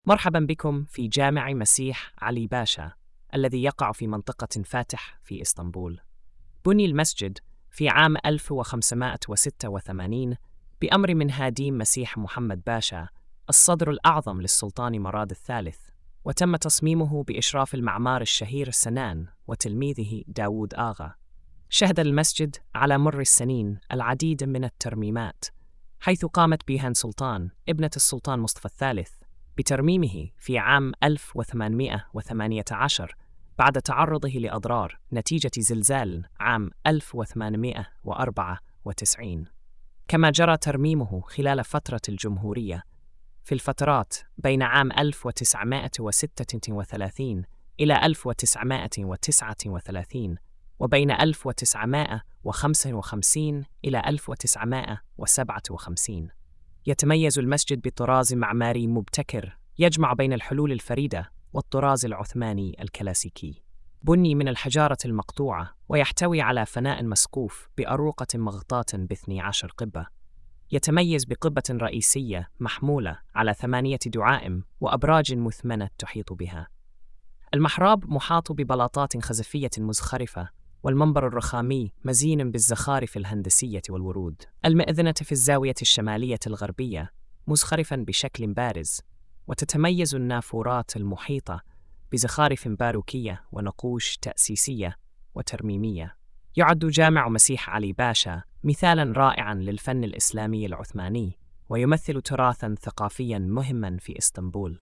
مرحبا بكم في جامع مسيح علي باشا الذي يقع في منطقة فاتح في إسطنبول. بني المسجد في عام 1586 بأمر من هاديم مسيح محمد باشا الصدر الأعظم للسلطان مراد الثالث، وتم تصميمه بإشراف المعمار الشهير السنان وتلميذه داوود آغا. شهد المسجد على مر السنين العديد من الترميمات، حيث قامت بيهان سلطان ابنة السلطان مصطفى الثالث بترميمه في عام 1818 بعد تعرضه لأضرار نتيجة زلزال عام 1894، كما جرى ترميمه خلال فترة الجمهورية في الفترات بين عام 1936 إلى 1939 وبين 1955 إلى 1957. يتميز المسجد بطراز معماري مبتكر يجمع بين الحلول الفريدة والطراز العثماني الكلاسيكي. بني من الحجارة المقطوعة ويحتوي على فناء مسقوف بأروقة مغطاة ب12 قبة. يتميز بقبة رئيسية محمولة على 8 دعائم وأبراج مثمنة تحيط بها. المحراب محاط ببلاطات خزفية مزخرفة، والمنبر الرخامي مزين بالزخارف الهندسية والورود. المئذنة في الزاوية الشمالية الغربية مزخرفاً بشكل بارز، وتتميز النافورات المحيطة بزخارف باروكية ونقوش تأسيسية وترميمية. يعد جامع مسيح علي باشا مثالاً رائعاً للفن الإسلامي العثماني، ويمثل تراثاً ثقافياً مهماً في إسطنبول.